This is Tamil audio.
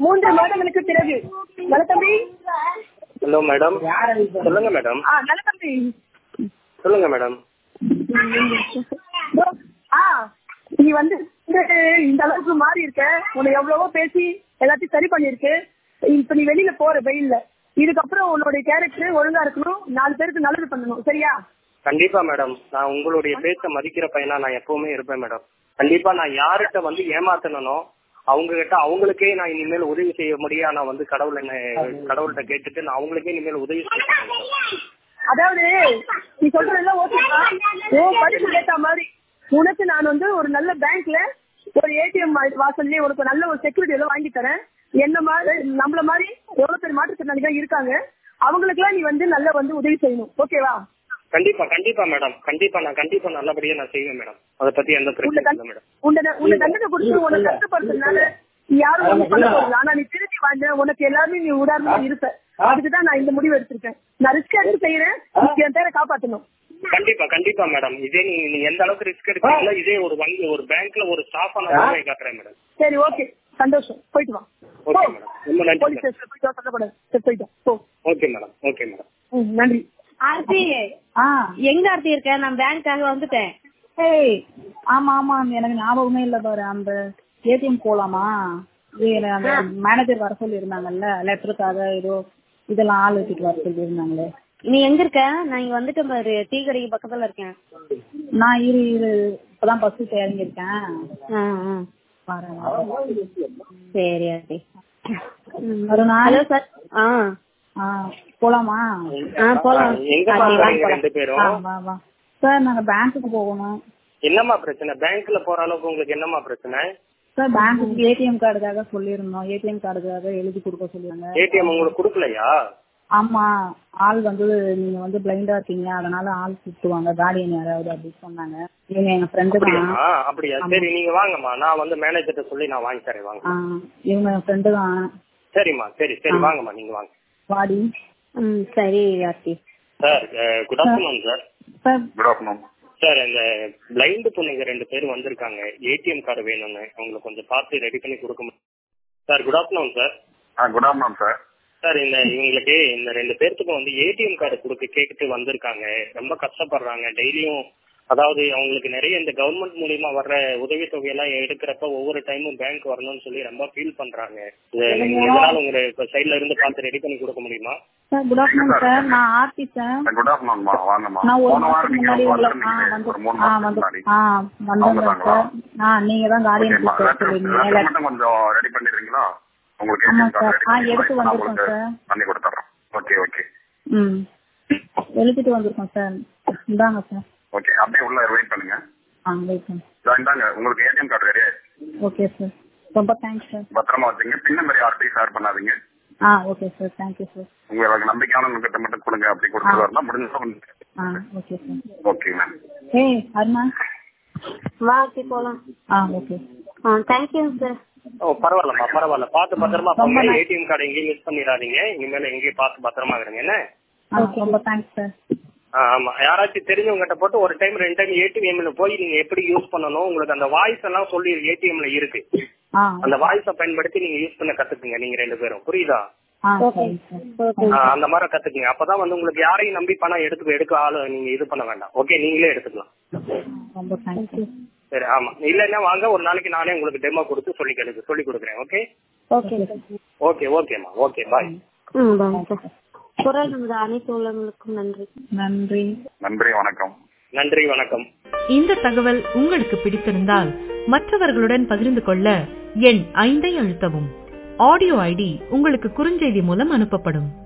3 மாதங்களுக்கு பிறகு. நலத்தம்பி. Hello madam. சொல்லுங்க மேடம். நலத்தம்பி சொல்லுங்க மேடம். நீ வந்து இந்த அளவுக்கு மாறி இருக்க. உன்னை எவ்வளவோ பேசி எல்லாத்தையும் சரி பண்ணிருக்கு. இப்ப நீ வெளியில போற வெயில்ல. இதுக்கப்புறம் உன்னுடைய கேரக்டர் ஒழுங்கா இருக்கணும். 4 பேருக்கு நல்லது பண்ணணும். சரியா? கண்டிப்பா மேடம். நான் உங்களுடைய பேச்ச மதிக்கிற பையனா நான் எப்பவுமே இருப்பேன் மேடம். கண்டிப்பா நான் யார்கிட்ட வந்து ஏமாத்தனோ அவங்க கிட்ட அவங்களுக்கே நான் இனிமேல் உதவி செய்ய முடியும். நான் வந்து கடவுள்கிட்ட கேட்டுட்டு நான் அவங்களுக்கே இனிமேல் உதவி செய்யறேன். அதாவது நீ சொல்றதெல்லாம் ஓகேப்பா. படிப்பு கேட்ட மாதிரி உனக்கு நான் வந்து ஒரு நல்ல பேங்க்ல ஒரு ஏடிஎம் வாசல்லே உனக்கு நல்ல ஒரு செக்யூரிட்டி எல்லாம் வாங்கி தரேன். என்ன மாதிரி நம்மள மாதிரி எவ்வளவு பேர் மாற்றுத்திறனாளிகள் இருக்காங்க. அவங்களுக்கு எல்லாம் நீ வந்து நல்லா வந்து உதவி செய்யணும். ஓகேவா? கண்டிப்பா கண்டிப்பா மேடம். கண்டிப்பா நல்லபடியா நான் செய்வேன் மேடம். அதை பத்தி எந்த பிரச்சனையும் இல்லை மேடம். உன்னை தண்டனை கொடுத்து உனக்கு கஷ்டப்படுறதுனால யாரும் ஒண்ணு பண்ண போறது. ஆனா நீ திருப்பி வாங்க. உனக்கு எல்லாருமே நீ உதாரணமா இருப்ப. அதுக்குதான் நான் இந்த முடிவு எடுத்திருக்கேன். நான் ரிஸ்க் எடுத்து செய்யறேன். என் பேரை காப்பாற்றணும். கண்டிப்பா மேடம். இதே நீ எந்த அளவுக்கு ரிஸ்க் எடுக்கிறீங்களோ இதே ஒரு வங்கி ஒரு பேங்க்ல ஒரு ஸ்டாஃபா நான் காட்டுறேன் மேடம். சரி, ஓகே, சந்தோஷம். போயிட்டு வா. Okay madam. ரொம்ப நன்றி. போலீஸ் ஸ்டேஷன் போயிட்டு வா. சொல்லக்கூடாது. போயிட்டு வா. Okay madam. Okay madam. நன்றி. ஆர்த்தி, எங்க ஆர்த்தி இருக்க? நான் பேங்க்காக வந்துட்டேன். ஆமா எனக்கு ஞாபகமே இல்ல பாரு. அந்த ஏடிஎம் போலாமா? அந்த மேனேஜர் வர சொல்லி இருந்தாங்கல்ல, லெட்டருக்காக ஏதோ இதெல்லாம் ஆள் வச்சுட்டு வர சொல்லி இருந்தாங்களே. நீ எங்க இருக்க? நான் இங்க வந்துட்டேன் பாரு. டீ கடைக்கு பக்கத்துல இருக்கேன். நான் இப்பதான் பஸ் இறங்கி இருக்கேன். சரி ஆர்த்தி. Hello sir. போலாமா? போலாம் சார். நாங்க பேங்க்குக்கு போகணும். என்னமா பிரச்சனை? பேங்க்ல போற அளவுக்கு உங்களுக்கு என்னமா பிரச்சனை? சார் பேங்க்குக்கு ஏடிஎம் கார்டுக்காக சொல்லிருந்தோம். ஏடிஎம் கார்டுக்காக எழுதி கொடுக்க சொல்லுவாங்க. ஏடிஎம் உங்களுக்கு கொடுக்கலையா? ஆமா, ஆள் வந்து நீங்க வந்து பிளைண்டா இருக்கீங்க, அதனால ஆள் கூப்பிட்டுவாங்க, கார்டியன் யாராவது அப்படின்னு சொன்னாங்க. இவங்க எங்க ஃப்ரெண்டு தான். அப்படியா? சரி, நீங்க வாங்கம்மா. நான் வந்து மேனேஜர்ட்ட சொல்லி நான் வாங்கி தரேன். வாங்க. இவங்க என் ஃப்ரெண்டு தான். சரிம்மா. சரி வாங்கம்மா, நீங்க வாங்க. வாடி. சரி Aarthi. Sir, good afternoon sir. Good afternoon sir. இந்த பிளைண்ட் பொண்ணுங்க 2 பேர் வந்திருக்காங்க. ஏடிஎம் கார்டு வேணும்னு. அவங்களுக்கு கொஞ்சம் பார்த்து ரெடி பண்ணி கொடுக்க முடியும் sir? Good afternoon sir. Good afternoon sir. Sir, இவங்களுக்கு இந்த 2 பேர்த்துக்கும் வந்து ஏடிஎம் கார்டு கொடுக்க கேட்டு வந்திருக்காங்க. ரொம்ப கஷ்டப்படுறாங்க டெய்லியும். அதாவது அவங்களுக்கு நிறைய இந்த கவர்மெண்ட் மூலியமா வர்ற உதவி தொகையெல்லாம் எடுக்கிறப்ப ஒவ்வொரு டைமும் பேங்க் வரணும்னு சொல்லி ரொம்ப ஃபீல் பண்றாங்க. இதனால உங்க சைட்ல இருந்து பார்த்து ரெடி பண்ணி கொடுக்க முடியுமா? Sir good afternoon sir. நான் ஆர்த்தி சார். குட் ஆஃப்டர்நூன் மா. வாங்கம்மா. நான் ஒரு மாசத்துக்கு முன்னாடி வந்தேன் சார். நீங்க தான் கார்டியன் சொல்லிருந்தீங்க. கொஞ்சம் ரெடி பண்ணிடுறீங்களா? உங்களுக்கு எடுத்து வந்திருக்கோம் சார். பண்ணி கொடுத்துறோம். ஓகே. எழுதிட்டு வந்திருக்கோம் சார். இந்தாங்க சார். ஓகே, அப்படியே உள்ள வெயிட் பண்ணுங்க. வெயிட் பண்ணுங்க. இந்தாங்க உங்களுக்கு ATM card ready. Okay sir. ரொம்ப தேங்க்ஸ் சார். பத்திரமா வச்சுங்க. பின் நம்பர் யார்கிட்டயும் ஷேர் பண்ணாதீங்க. Okay sir. Thank you sir. உங்களுக்கு நம்பிக்கையான கிட்ட மட்டும் கொடுங்க. அப்படி கொடுத்துட்டு வரலாம் முடிஞ்சா. Okay sir. Okay ma'am. Aruna வா ஆர்த்தி போலாம். ஓகே. Thank you sir. பரவாயில்லம்மா, பரவாயில்ல. பார்த்து பத்திரமா போங்க. ஏடிஎம் கார்டு எங்கேயும் மிஸ் பண்ணிடாதீங்க. இனிமேல எங்கேயும் பார்த்து பத்திரமா இருங்க. என்ன? ரொம்ப தேங்க்ஸ் சார். ஆமா, யாராச்சும் தெரிஞ்சவங்க போட்டு ஒரு டைம் 2 டைம் ஏடிஎம்ல போய் நீங்க எப்படி யூஸ் பண்ணணும், உங்களுக்கு அந்த வாய்ஸ் எல்லாம் சொல்லி ஏடிஎம்ல இருக்கு. அந்த வாய்ஸ பயன்படுத்தி நீங்க யூஸ் பண்ண கத்துக்குங்க. நீங்க 2 பேரும், புரியுதா? அந்த மாதிரி கத்துக்குங்க. அப்பதான் வந்து உங்களுக்கு யாரையும் நம்பி பணம் எடுக்க ஆளு நீங்க இது பண்ண வேண்டாம். ஓகே, நீங்களே எடுத்துக்கலாம். சரி. ஆமா, இல்லன்னா வாங்க, ஒரு நாளைக்கு நானே உங்களுக்கு டெமோ கொடுத்து சொல்லி கொடுக்குறேன். ஓகே ஓகேமா. Okay, bye. குரல் நமது அனைத்து உள்ளவங்களுக்கும் நன்றி. நன்றி, வணக்கம். நன்றி, வணக்கம். இந்த தகவல் உங்களுக்கு பிடித்திருந்தால் மற்றவர்களுடன் பகிர்ந்து கொள்ள எண் 5 அழுத்தவும். ஆடியோ ஐடி உங்களுக்கு குறுஞ்செய்தி மூலம் அனுப்பப்படும்.